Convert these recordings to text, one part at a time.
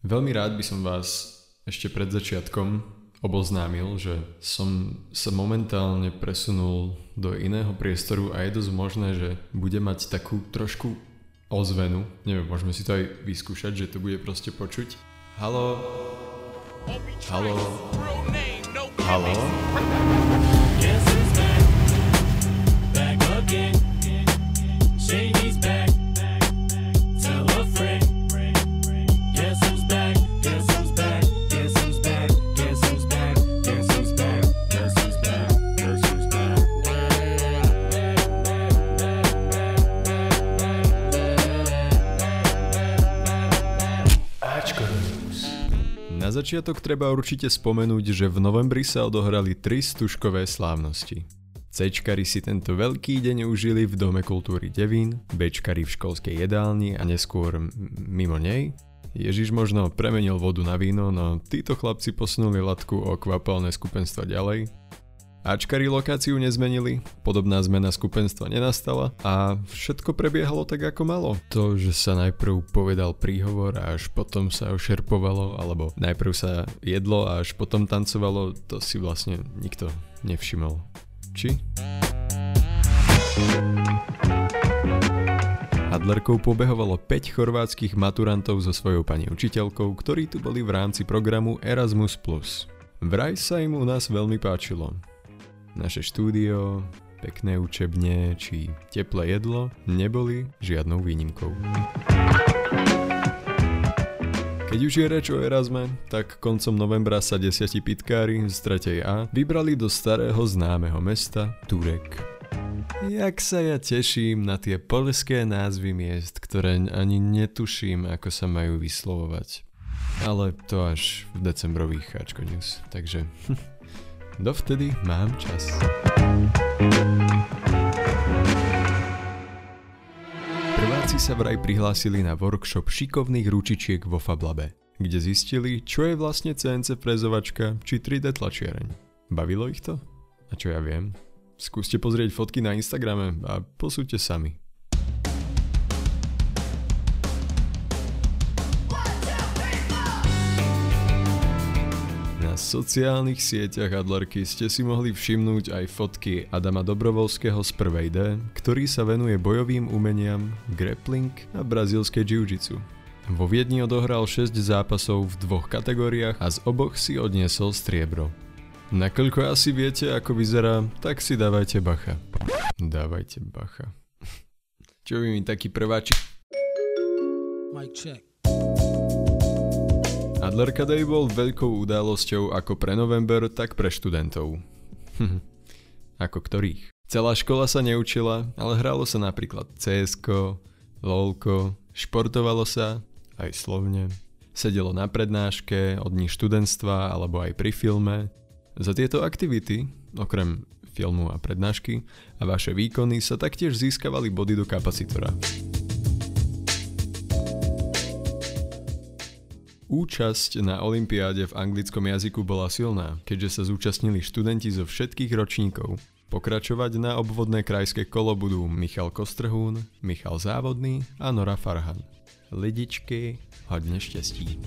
Veľmi rád by som vás ešte pred začiatkom oboznámil, že som sa momentálne presunul do iného priestoru a je dosť možné, že bude mať takú trošku ozvenu. Neviem, môžeme si to aj vyskúšať, že to bude proste počuť. Haló? Haló? Haló? Na začiatok treba určite spomenúť, že v novembri sa odohrali 3 stužkové slávnosti. Cčkari si tento veľký deň užili v Dome kultúry Devín, Bčkari v školskej jedálni a neskôr mimo nej. Ježiš možno premenil vodu na víno, no títo chlapci posunuli latku o kvapalné skupenstva ďalej. Ačkari lokáciu nezmenili, podobná zmena skupenstva nenastala a všetko prebiehalo tak ako malo. To, že sa najprv povedal príhovor a až potom sa ošerpovalo, alebo najprv sa jedlo a až potom tancovalo, to si vlastne nikto nevšimol. Či? Adlerkou pobehovalo 5 chorvátskych maturantov so svojou pani učiteľkou, ktorí tu boli v rámci programu Erasmus+. Vraj sa im u nás veľmi páčilo. Naše štúdio, pekné učebne či teplé jedlo neboli žiadnou výnimkou. Keď už je reč o Erasme, tak koncom novembra sa 10 pitkári z 3. A vybrali do starého známeho mesta Turek. Jak sa ja teším na tie poľské názvy miest, ktoré ani netuším, ako sa majú vyslovovať. Ale to až v decembrových Háčko News, takže... Dovtedy mám čas. Prváci sa vraj prihlásili na workshop šikovných ručičiek vo FabLabe, kde zistili, čo je vlastne CNC frezovačka či 3D tlačiareň. Bavilo ich to? A čo ja viem? Skúste pozrieť fotky na Instagrame a posúďte sami. Na sociálnych sieťach Adlerky ste si mohli všimnúť aj fotky Adama Dobrovolského z 1D, ktorý sa venuje bojovým umeniam, grappling a brazílskej jiu-jitsu. Vo Viedni odohral 6 zápasov v 2 kategóriách a z oboch si odniesol striebro. Nakoľko asi viete, ako vyzerá, tak si dávajte bacha. Dávajte bacha. Čo by mi taký prváčik... Mic check. Adlerka Day bol veľkou udalosťou ako pre november, tak pre študentov. Ako ktorých? Celá škola sa neučila, ale hralo sa napríklad CSko, LOLko, športovalo sa, aj slovne, sedelo na prednáške, od dní študentstva alebo aj pri filme. Za tieto aktivity, okrem filmu a prednášky, a vaše výkony sa taktiež získavali body do kapacitora. Účasť na olympiáde v anglickom jazyku bola silná, keďže sa zúčastnili študenti zo všetkých ročníkov. Pokračovať na obvodné krajské kolo budú Michal Kostrhún, Michal Závodný a Nora Farhan. Lidičky, hodne šťastí.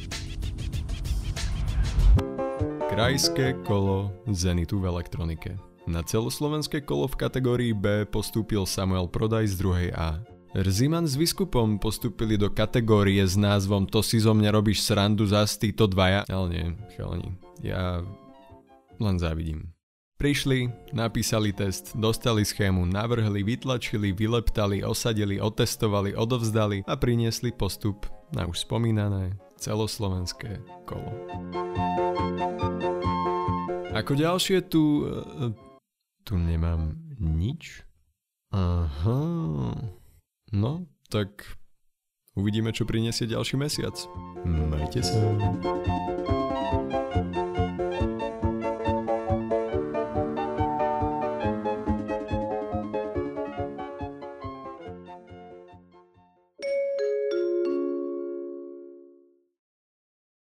Krajské kolo Zenitu v elektronike. Na celoslovenské kolo v kategórii B postúpil Samuel Prodaj z 2. A. Rziman s Vyskupom postúpili do kategórie s názvom To si zo mňa robíš srandu zas títo dvaja. Ale nie, chalani, ja len závidím. Prišli, napísali test, dostali schému, navrhli, vytlačili, vyleptali, osadili, otestovali, odovzdali a priniesli postup na už spomínané celoslovenské kolo. Ako ďalšie tu nemám nič. Aha... No, tak uvidíme, čo prinesie ďalší mesiac. Majte sa.